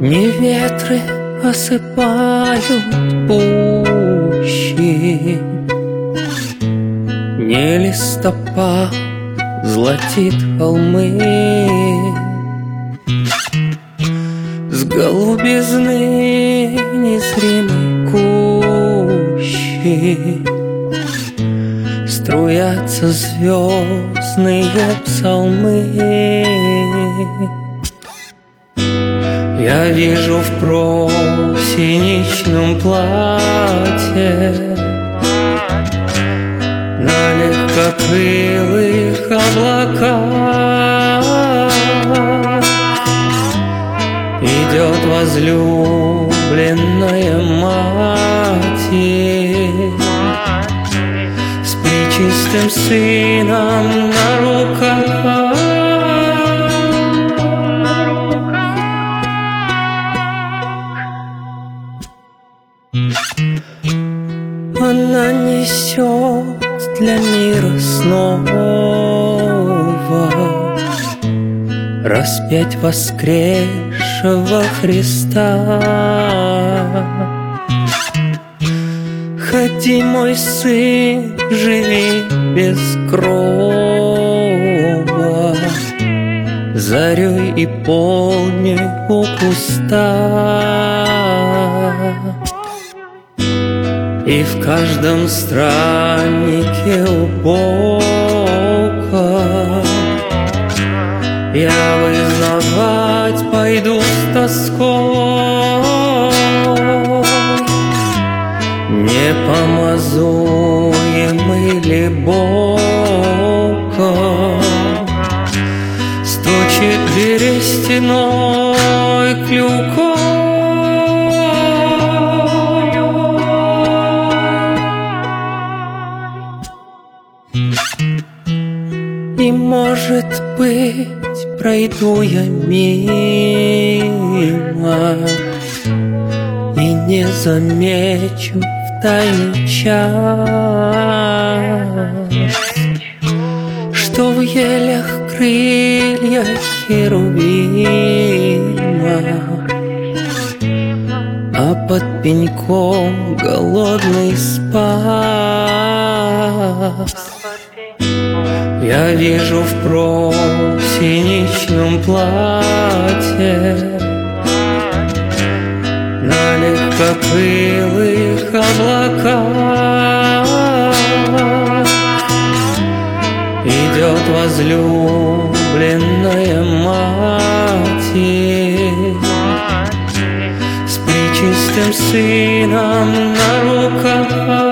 Не ветры осыпают пущи, не листопад золотит холмы. С голубизны незримой кущи струятся звездные псалмы. Я вижу в просеничном платье на легкокрылых облаках идет возлюбленная мать с пречистым сыном на руках. Она несет для мира снова распять воскресшего Христа. Ходи, мой сын, живи без крова, зарей и полдней у куста. И в каждом страннике у Бога я вызнавать пойду с тоской. Непомазуемый ли Богом стучит берестяной клюкой. И, может быть, пройду я мимо и не замечу в тайный час, что в елях крылья херувима, а под пеньком голодный спас. Я вижу в просеничном платье на легкокрылых облаках идет возлюбленная мать с пречистым сыном на руках.